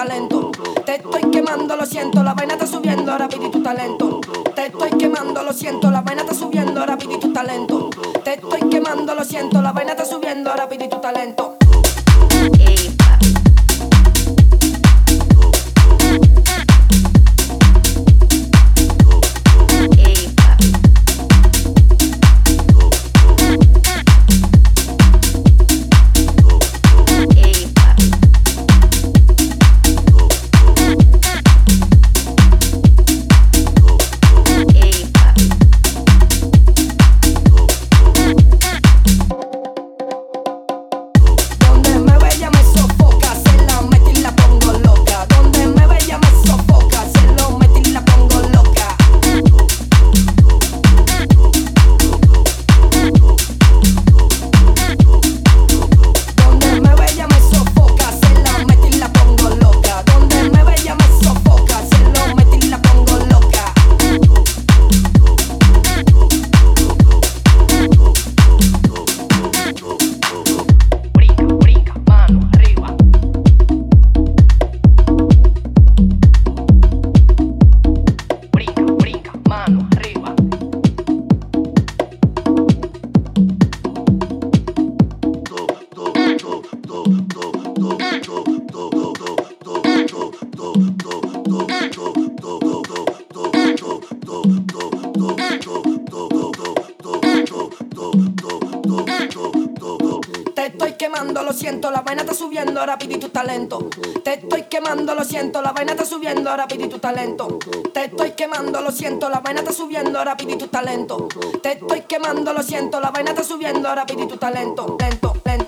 talento. Te estoy quemando, lo siento, la vaina está subiendo, rápido y tu talento. Te estoy quemando, lo siento, la vaina está subiendo, rápido y tu talento. Te estoy quemando, lo siento, la vaina está subiendo, rápido y tu talento. Te estoy quemando, lo siento, la vaina está subiendo, rápido y tu talento. Te estoy quemando, lo siento, la vaina está subiendo, rápido y tu talento. Te estoy quemando, lo siento, la vaina está subiendo, rápido y tu talento. Te estoy quemando, lo siento, la vaina está subiendo, rápido y tu talento. Lento, lento.